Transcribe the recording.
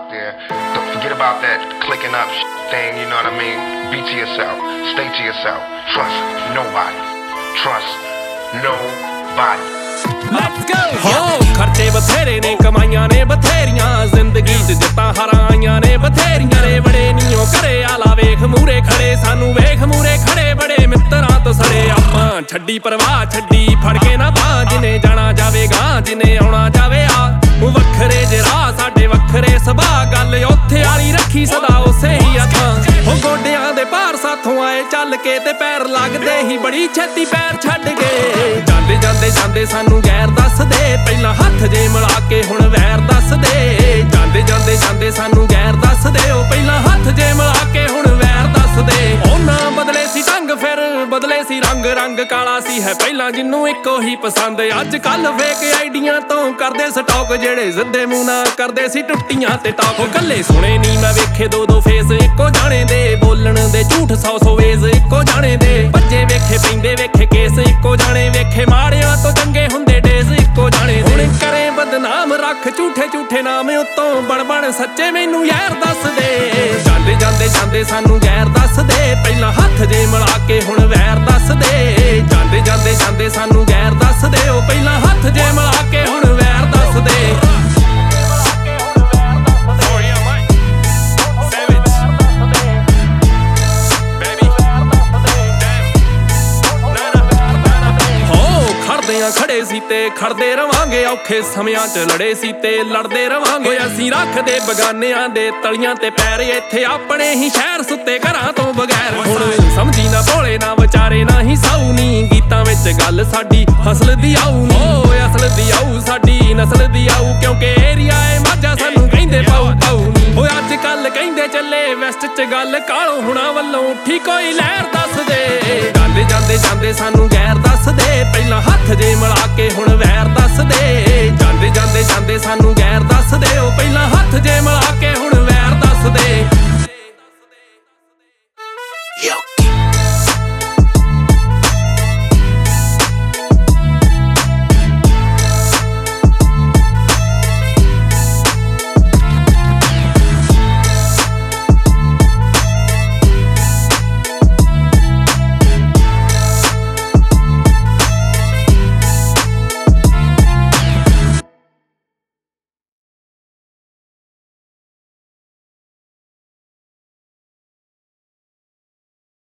out there. Don't forget about that clicking up thing, you know what I mean? Be to yourself. Stay to yourself. Trust nobody. Trust nobody. Let's go! ਹੋ ਖਰਚੇ ਬਥੇਰੇ ਨੇ ਕਮਾਈਆਂ ਨੇ ਬਥੇਰੀਆਂ ਜ਼ਿੰਦਗੀ 'ਚ ਜਿੱਤਾਂ ਹਰਾਈਆਂ ਨੇ ਬਥੇਰੀਆਂ ਰੇ ਬੜੇ ਨੀਓ ਘਰੇ ਆਲਾ ਵੇਖ ਮੂਰੇ ਖੜੇ ਸਾਨੂੰ ਵੇਖ ਮੂਰੇ ਖੜੇ ਬੜੇ ਮਿੱਤਰਾਂ ਤੋਂ ਸੜੇ ਆਪਾਂ ਛੱਡੀ ਪਰਵਾਹ ਛੱਡੀ ਫੜ ਕੇ ਨਾ ਬਾਂਹ ਜਿਨੇ ਜਾਣਾ ਜਾਵੇਗਾ ਜਿਨੇ ਆਉਣਾ ਜਾਵੇ ਆ ਵੱਖਰੇ ਜੇ ਰਾਹ ਸਾਡੇ ਵੱਖਰੇ ਸੁਭਾਅ ਗੱਲ ਉੱਥੇ ਵਾਲੀ ਰੱਖੀ ਸਦਾ ਉਸੇ ਹੀ ਅੱਖਾਂ ਉਹ ਗੋਡਿਆਂ ਦੇ ਭਾਰ ਸਾਥੋਂ ਆਏ ਚੱਲ ਕੇ ਤੇ ਪੈਰ ਲੱਗਦੇ ਹੀ ਬੜੀ ਛੇਤੀ ਪੈਰ ਛੱਡ ਗਏ ਜਾਂਦੇ ਜਾਂਦੇ ਜਾਂਦੇ ਸਾਨੂੰ ਗੈਰ ਦੱਸਦੇ ਪਹਿਲਾਂ ਹੱਥ ਜੇ ਮਿਲਾ ਕੇ ਹੁਣ ਵੈਰ ਦੱਸਦੇ ਜਾਂਦੇ ਜਾਂਦੇ ਜਾਂਦੇ ਸਾਨੂੰ ਗੈਰ ਦੱਸਦੇ ਉਹ ਪਹਿਲਾਂ ਹੱਥ ਜੇ ਮਿਲਾ ਕੇ ਹੁਣ ਵੈਰ ਦੱਸਦੇ ਉਹਨਾਂ ਬਦਲੇ ਸੀ ਢੰਗ ਫਿਰ ਬਦਲੇ ਸੀ ਰੰਗ ਰੰਗ ਕਾਲਾ ਸੀ ਹੈ ਪਹਿਲਾਂ ਜਿੰਨੂੰ ਇੱਕੋ ਹੀ ਪਸੰਦ ਅੱਜ ਕੱਲ ਫੇਕ ਆਈਡੀਆਂ ਤੋਂ ਕਰਦੇ ਸਟਾਕ ਜਿਹੜੇ ਜ਼ਿੰਦੇ ਮੂੰਹ ਨਾ ਕਰਦੇ ਸੀ ਟੁੱਟੀਆਂ ਤੇ ਟਾਕ ਗੱਲੇ ਸੁਣੇ ਨੀ ਮੈਂ ਵੇਖੇ ਦੋ ਦੋ ਫੇਸ ਇੱਕੋ ਜਾਣੇ ਦੇ ਬੋਲਣ ਦੇ ਝੂਠ 100 ਵੇਜ਼ ਇੱਕੋ ਜਾਣੇ ਦੇ ਭੱਜੇ ਵੇਖੇ ਪੈਂਦੇ ਵੇਖੇ ਕੇਸ ਇੱਕੋ ਜਾਣੇ ਵੇਖੇ ਮਾੜਿਆਂ ਤੋਂ ਚੰਗੇ ਹੁੰਦੇ ਡੇਜ਼ ਇੱਕੋ ਜਾਣੇ ਹੁਣ ਕਰੇ ਬਦਨਾਮ ਰੱਖ ਝੂਠੇ ਝੂਠੇ ਨਾਮ ਉੱਤੋਂ ਬਣ ਬਣ ਸੱਚੇ ਮੈਨੂੰ ਯਾਰ ਦੱਸਦੇ ਜਾਂਦੇ ਜਾਂਦੇ ਜਾਂਦੇ ਸਾਨੂੰ ਗੈਰ ਦੱਸਦੇ ਪਹਿਲਾਂ ਹੱਥ ਜੇ ਮਿਲਾ ਕੇ ਹੁਣ ਵੈਰ ਦੱਸਦੇ ਜਾਂਦੇ ਜਾਂਦੇ ਜਾਂਦੇ ਸਾਨੂੰ ਗੈਰ ਦੱਸਦੇ ਉਹ ਪਹਿਲਾਂ ਹੱਥ ਜੇ ਮਿਲਾ ਕੇ ਹੁਣ ਵੈਰ ਦੱਸਦੇ ਖੜੇ ਸੀ ਤੇ ਖੜਦੇ ਰਵਾਂਗੇ ਔਖੇ ਸਮਿਆਂ 'ਚ ਲੜੇ ਸੀ ਤੇ ਲੜਦੇ ਰਵਾਂਗੇ ਅਸੀਂ ਰੱਖਦੇ ਬਗਾਨਿਆਂ ਦੇ ਤਲੀਆਂ ਤੇ ਪੈਰ ਇੱਥੇ ਆਪਣੇ ਹੀ ਸ਼ਹਿਰ ਸੁੱਤੇ ਘਰਾਂ ਤੋਂ ਬਗੈਰ ਹੁਣ ਸਮਝੀ ਨਾ ਭੋਲੇ ਨਾ ਵਿਚਾਰੇ ਨਾ ਹੀ ਸਾਊ ਨੀ ਗੀਤਾਂ ਵਿੱਚ ਗੱਲ ਸਾਡੀ ਅਸਲ ਦੀ ਆਊ ਨੀ ਓਏ ਅਸਲ ਦੀ ਆਊ ਸਾਡੀ ਨਸਲ ਦੀ ਆਊ ਕਿਉਂਕਿ ਏਰੀਆ ਏ ਮਾਝਾ ਸਾਨੂੰ ਕਹਿੰਦੇ ਪਾਊ ਪਾਊ ਨੀ ਓਏ ਅੱਜ ਕੱਲ ਕਹਿੰਦੇ ਚੱਲੇ ਵੈਸਟ 'ਚ ਗੱਲ ਕਾਲੋਂ ਹੁਣਾਂ ਵੱਲੋਂ ਉੱਠੀ ਕੋਈ ਲਹਿਰ ਦੱਸਦੇ ਜਾਂਦੇ ਜਾਂਦੇ ਜਾਂਦੇ ਸਾਨੂੰ ਗੈਰ ਦੱਸਦੇ ਪਹਿਲਾਂ ਹੱਥ ਜੇ ਮਿਲਾ ਕੇ ਹੁਣ ਵੈਰ ਦੱਸਦੇ ਜਾਂਦੇ ਜਾਂਦੇ ਜਾਂਦੇ ਸਾਨੂੰ ਗੈਰ ਦੱਸਦੇ ਉਹ ਪਹਿਲਾਂ ਹੱਥ ਜੇ ਮਿਲਾ ਕੇ ਹੁਣ ਵੈਰ ਦੱਸਦੇ